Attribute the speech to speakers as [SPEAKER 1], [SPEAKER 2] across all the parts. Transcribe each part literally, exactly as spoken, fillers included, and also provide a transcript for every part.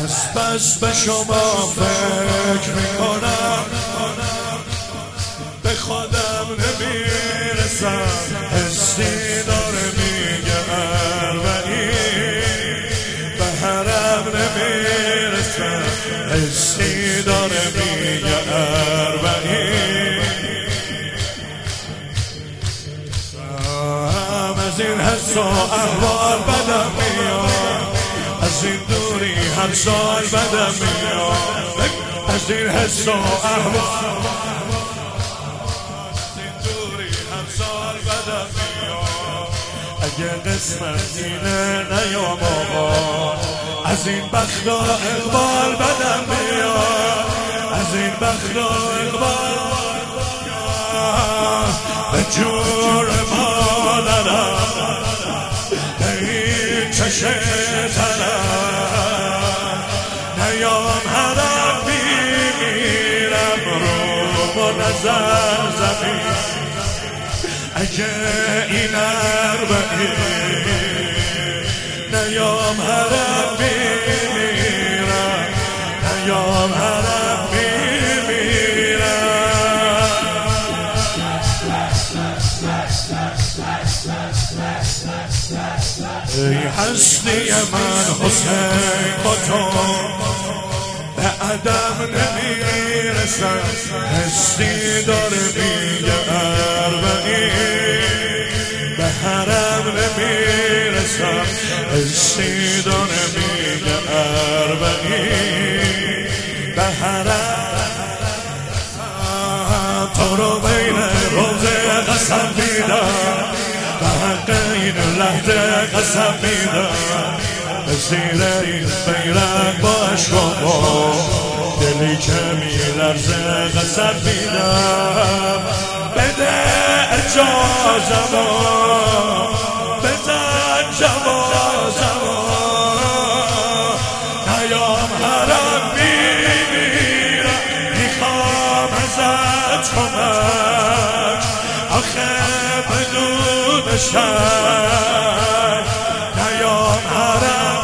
[SPEAKER 1] بس بس به شما فکر میکنم، به خودم نمیرسم. حسی داره میگه اربعین، به حرم نمیرسم. حسی داره میگه اربعین. از این حس و احوال بدم میاد، از این دوری هر سال بدم میاد. از این حس و احوال، از این دوری هر سال بدم میاد. اگه قسمت اینه نیام آقا، از این بخت و اقبال بدم میاد. از این بخت و اقبال به جور مادرم، به این چشم تنم نیام حرم میمیرم رو و نظر زمین. اگه این اربعین نیام حرم میمیرم، نیام حرم میمیرم. ای هستی من حسین با تو به عدم نمیرسم. حسی داره میگه اربعین، به حرم نمیرسم. حسی داره میگه اربعین، به حرم. تو رو بین روزه قسم میدم، به حق این لحظه قسم میدم. به زیر این بیرق با عشق و با دلی که میلرزه قسم میدم. بده اجازمو، بزن جوازمو، نیام حرم میمیرم. میخوام ازت کمک، آخه بدون شک نیام حرم.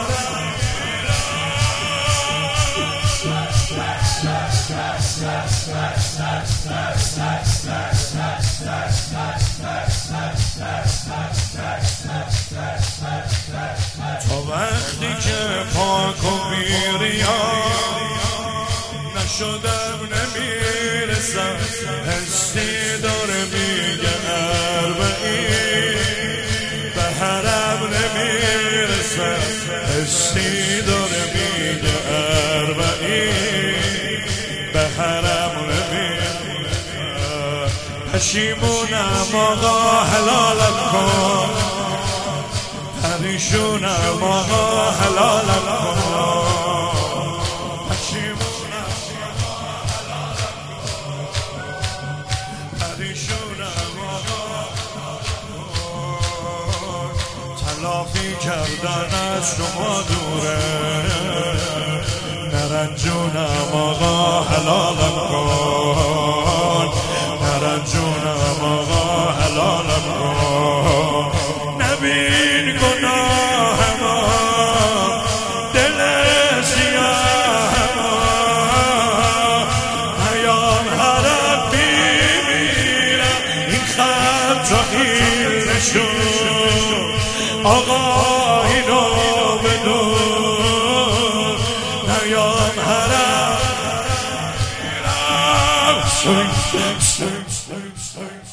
[SPEAKER 1] تا وقتی که پاک و بیریان نشدم نمیرسم. حسی داره میگه اربعین، به حرم نمیرسم. حسی داره میگه اربعین، به حرم نمیرسم. پشیمونم آقا حلالم کن، پریشونم آقا حلالم کن. پشیمونم پریشونم آقا، تلافی کردن از شما دوره. نرنجونم آقا حلالم کن، نرنجونم آقا حلالم کن. نبین گناهما، دل سیاهما، نیام حرم میمیرم. این خط را این نشون آقا اینو بدون، نیام حرم میمیرم.